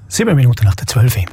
7 Minuten nach der 12 Uhr.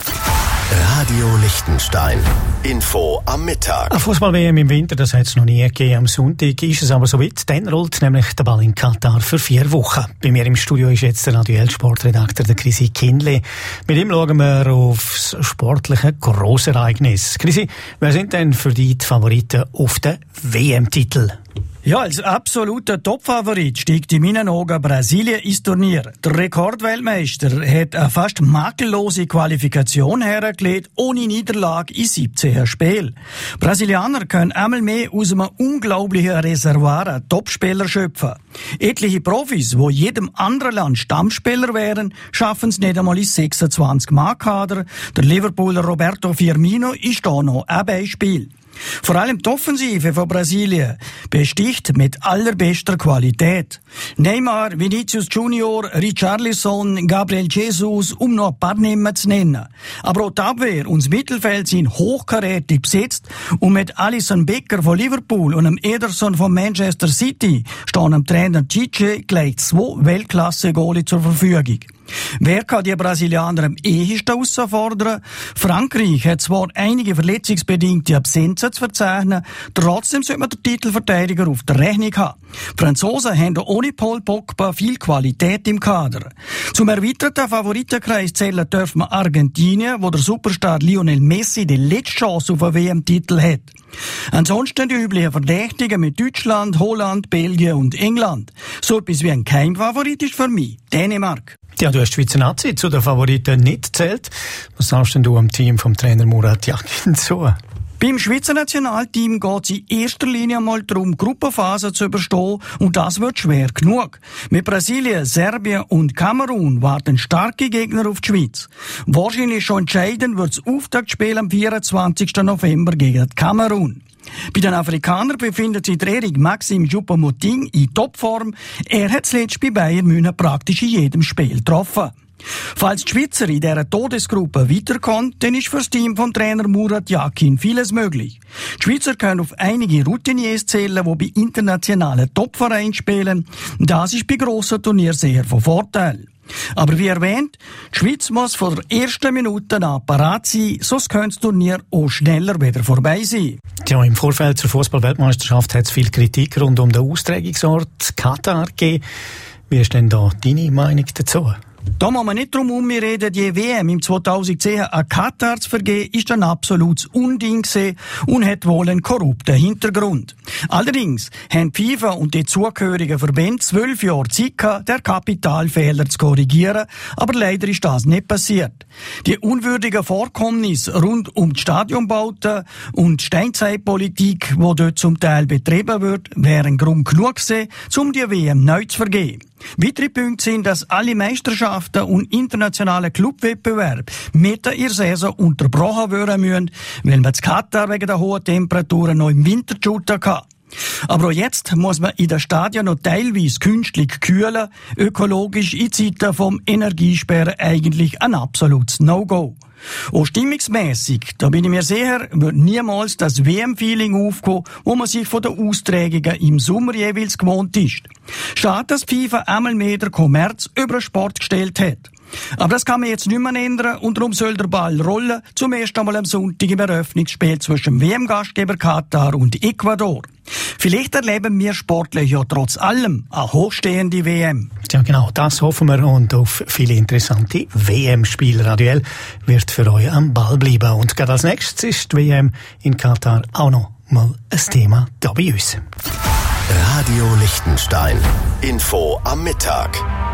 Radio Liechtenstein. Info am Mittag. Eine Fußball-WM im Winter, das hat es noch nie gegeben. Am Sonntag ist es aber soweit. Dann rollt nämlich der Ball in Katar für 4 Wochen. Bei mir im Studio ist jetzt der Radio-Sportredakteur, der Chrissy Kindle. Mit ihm schauen wir aufs sportliche Grossereignis. Chrissy, wer sind denn für dich die Favoriten auf den WM-Titel? Ja, als absoluter Topfavorit steigt in meinen Augen Brasilien ins Turnier. Der Rekordweltmeister hat eine fast makellose Qualifikation hergelegt, ohne Niederlage in 17 Spielen. Brasilianer können einmal mehr aus einem unglaublichen Reservoir an Topspieler schöpfen. Etliche Profis, die jedem anderen Land Stammspieler wären, schaffen es nicht einmal in 26-Mann-Kader. Der Liverpooler Roberto Firmino ist da noch ein Beispiel. Vor allem die Offensive von Brasilien besticht mit allerbester Qualität. Neymar, Vinicius Junior, Richarlison, Gabriel Jesus, um noch ein paar Namen zu nennen. Aber auch die Abwehr und das Mittelfeld sind hochkarätig besetzt und mit Alisson Becker von Liverpool und dem Ederson von Manchester City stehen dem Trainer Tite gleich 2 Weltklasse-Goalie zur Verfügung. Wer kann die Brasilianer am ehesten herausfordern? Frankreich hat zwar einige verletzungsbedingte Absenzen zu verzeichnen, trotzdem sollte man den Titelverteidiger auf der Rechnung haben. Die Franzosen haben ohne Paul Pogba viel Qualität im Kader. Zum erweiterten Favoritenkreis zählen dürfen wir Argentinien, wo der Superstar Lionel Messi die letzte Chance auf einen WM-Titel hat. Ansonsten die üblichen Verdächtigen mit Deutschland, Holland, Belgien und England. So etwas wie ein Keimfavorit ist für mich Dänemark. Ja, du hast die Schweizer Nazi zu den Favoriten nicht gezählt. Was sagst denn du am Team vom Trainer Murat Yakin zu? Beim Schweizer Nationalteam geht es in erster Linie einmal darum, Gruppenphasen zu überstehen, und das wird schwer genug. Mit Brasilien, Serbien und Kamerun warten starke Gegner auf die Schweiz. Wahrscheinlich schon entscheidend wird das Auftaktspiel am 24. November gegen Kamerun. Bei den Afrikanern befindet sich der Eric Maxim Choupo-Moting in Topform. Er hat zuletzt bei Bayern München praktisch in jedem Spiel getroffen. Falls die Schweizer in dieser Todesgruppe weiterkommen, dann ist für das Team vom Trainer Murat Yakin vieles möglich. Die Schweizer können auf einige Routiniers zählen, die bei internationalen Topvereinen spielen. Das ist bei grossen Turnieren sehr von Vorteil. Aber wie erwähnt, die Schweiz muss von der ersten Minute an parat sein, sonst könnte das Turnier auch schneller wieder vorbei sein. Ja, im Vorfeld zur Fußball-Weltmeisterschaft hat es viel Kritik rund um den Austragungsort Katar gegeben. Wie ist denn da deine Meinung dazu? Da muss man nicht drum reden, die WM im 2010 an Katar zu vergeben, ist ein absolutes Unding gewesen und hat wohl einen korrupten Hintergrund. Allerdings haben die FIFA und die zugehörigen Verbände 12 Jahre Zeit gehabt, den Kapitalfehler zu korrigieren, aber leider ist das nicht passiert. Die unwürdigen Vorkommnisse rund um die Stadionbauten und die Steinzeitpolitik, die dort zum Teil betrieben wird, wären Grund genug gewesen, um die WM neu zu vergeben. Weitere Punkte sind, dass alle Meisterschaften und internationale Clubwettbewerbe mit ihrer Saison unterbrochen werden müssen, weil man in Katar wegen der hohen Temperaturen noch im Winter shooten kann. Aber auch jetzt muss man in den Stadien noch teilweise künstlich kühlen, ökologisch in Zeiten vom Energiesperren eigentlich ein absolutes No-Go. Auch stimmungsmässig, da bin ich mir sicher, wird niemals das WM-Feeling aufkommen, wo man sich von den Austragungen im Sommer jeweils gewohnt ist. Schade, dass FIFA einmal mehr den Kommerz über den Sport gestellt hat. Aber das kann man jetzt nicht mehr ändern und darum soll der Ball rollen, zum ersten Mal am Sonntag im Eröffnungsspiel zwischen dem WM-Gastgeber Katar und Ecuador. Vielleicht erleben wir sportlich ja trotz allem eine hochstehende WM. Ja genau, das hoffen wir, und auf viele interessante WM-Spiele. Radio L wird für euch am Ball bleiben. Und gerade als nächstes ist die WM in Katar auch noch mal ein Thema da bei uns. Radio Liechtenstein. Info am Mittag.